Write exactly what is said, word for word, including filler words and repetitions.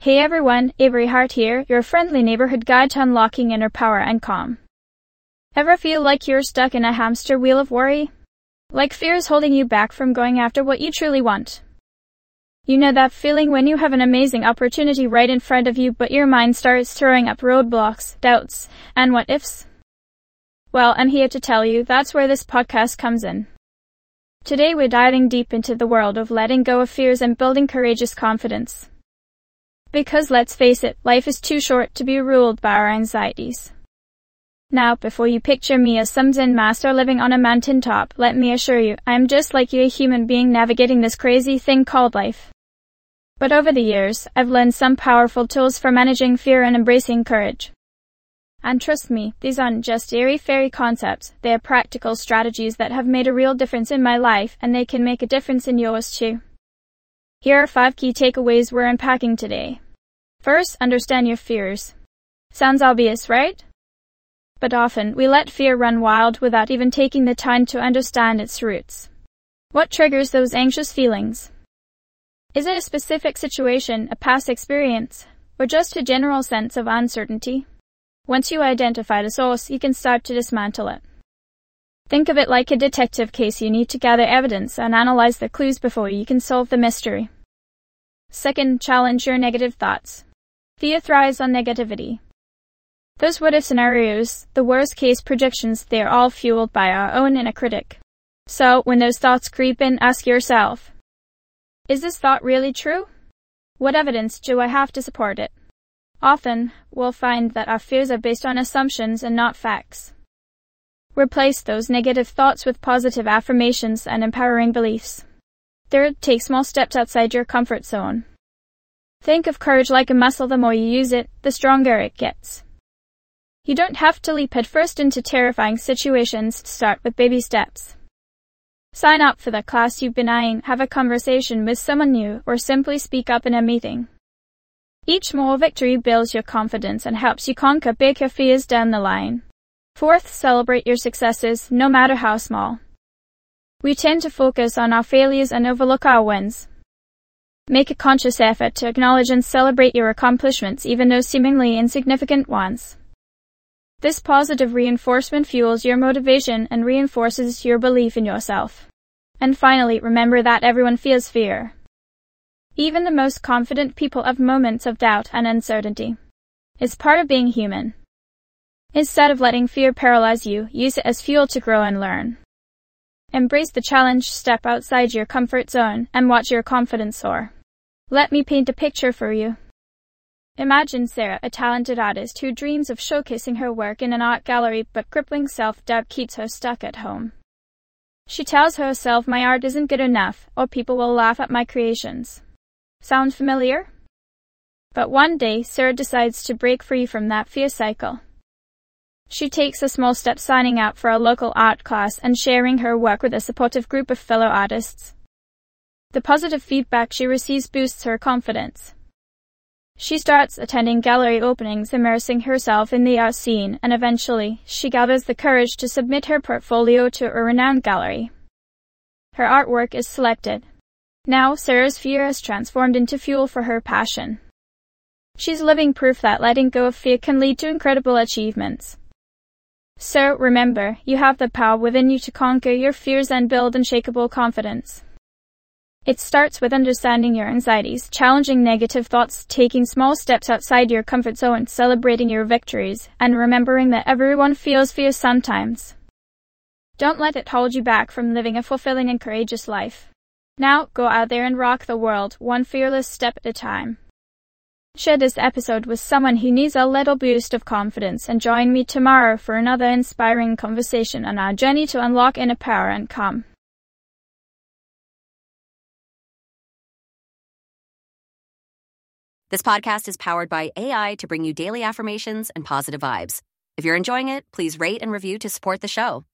Hey everyone, Avery Hart here, your friendly neighborhood guide to unlocking inner power and calm. Ever feel like you're stuck in a hamster wheel of worry? Like fear is holding you back from going after what you truly want? You know that feeling when you have an amazing opportunity right in front of you but your mind starts throwing up roadblocks, doubts, and what ifs? Well, I'm here to tell you that's where this podcast comes in. Today we're diving deep into the world of letting go of fears and building courageous confidence. Because let's face it, life is too short to be ruled by our anxieties. Now, before you picture me as some Zen master living on a mountaintop, let me assure you, I am just like you, a human being navigating this crazy thing called life. But over the years, I've learned some powerful tools for managing fear and embracing courage. And trust me, these aren't just airy-fairy concepts, they are practical strategies that have made a real difference in my life, and they can make a difference in yours too. Here are five key takeaways we're unpacking today. First, understand your fears. Sounds obvious, right? But often, we let fear run wild without even taking the time to understand its roots. What triggers those anxious feelings? Is it a specific situation, a past experience, or just a general sense of uncertainty? Once you identify the source, you can start to dismantle it. Think of it like a detective case. You need to gather evidence and analyze the clues before you can solve the mystery. Second, challenge your negative thoughts. Fear thrives on negativity. Those what-if scenarios, the worst-case predictions, they're all fueled by our own inner critic. So, when those thoughts creep in, ask yourself, is this thought really true? What evidence do I have to support it? Often, we'll find that our fears are based on assumptions and not facts. Replace those negative thoughts with positive affirmations and empowering beliefs. Third, take small steps outside your comfort zone. Think of courage like a muscle. The more you use it, the stronger it gets. You don't have to leap headfirst into terrifying situations. Start with baby steps. Sign up for the class you've been eyeing, have a conversation with someone new, or simply speak up in a meeting. Each small victory builds your confidence and helps you conquer bigger fears down the line. Fourth, celebrate your successes, no matter how small. We tend to focus on our failures and overlook our wins. Make a conscious effort to acknowledge and celebrate your accomplishments, even those seemingly insignificant ones. This positive reinforcement fuels your motivation and reinforces your belief in yourself. And finally, remember that everyone feels fear. Even the most confident people have moments of doubt and uncertainty. It's part of being human. Instead of letting fear paralyze you, use it as fuel to grow and learn. Embrace the challenge, step outside your comfort zone, and watch your confidence soar. Let me paint a picture for you. Imagine Sarah, a talented artist who dreams of showcasing her work in an art gallery, but crippling self-doubt keeps her stuck at home. She tells herself, my art isn't good enough, or people will laugh at my creations. Sound familiar? But one day, Sarah decides to break free from that fear cycle. She takes a small step, signing up for a local art class and sharing her work with a supportive group of fellow artists. The positive feedback she receives boosts her confidence. She starts attending gallery openings, immersing herself in the art scene, and eventually, she gathers the courage to submit her portfolio to a renowned gallery. Her artwork is selected. Now, Sarah's fear has transformed into fuel for her passion. She's living proof that letting go of fear can lead to incredible achievements. So, remember, you have the power within you to conquer your fears and build unshakable confidence. It starts with understanding your anxieties, challenging negative thoughts, taking small steps outside your comfort zone, celebrating your victories, and remembering that everyone feels fear sometimes. Don't let it hold you back from living a fulfilling and courageous life. Now, go out there and rock the world, one fearless step at a time. Share this episode with someone who needs a little boost of confidence, and join me tomorrow for another inspiring conversation on our journey to unlock inner power and calm. This podcast is powered by A I to bring you daily affirmations and positive vibes. If you're enjoying it, please rate and review to support the show.